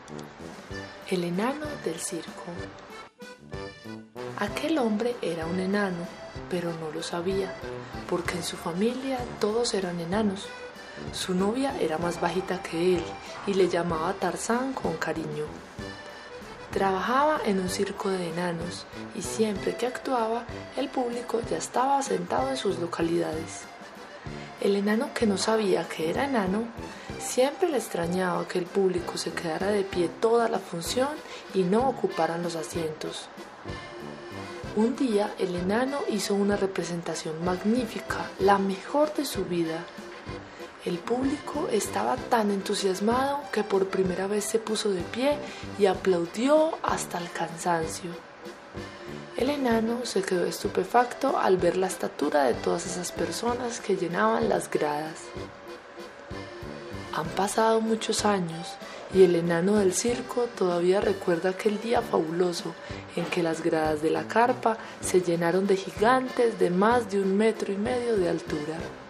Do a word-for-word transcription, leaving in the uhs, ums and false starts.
El enano del circo. Aquel hombre era un enano, pero no lo sabía, porque en su familia todos eran enanos. Su novia era más bajita que él y le llamaba Tarzán con cariño. Trabajaba en un circo de enanos y siempre que actuaba, el público ya estaba sentado en sus localidades. El enano, que no sabía que era enano, siempre le extrañaba que el público se quedara de pie toda la función y no ocuparan los asientos. Un día el enano hizo una representación magnífica, la mejor de su vida. El público estaba tan entusiasmado que por primera vez se puso de pie y aplaudió hasta el cansancio. El enano se quedó estupefacto al ver la estatura de todas esas personas que llenaban las gradas. Han pasado muchos años y el enano del circo todavía recuerda aquel día fabuloso en que las gradas de la carpa se llenaron de gigantes de más de un metro y medio de altura.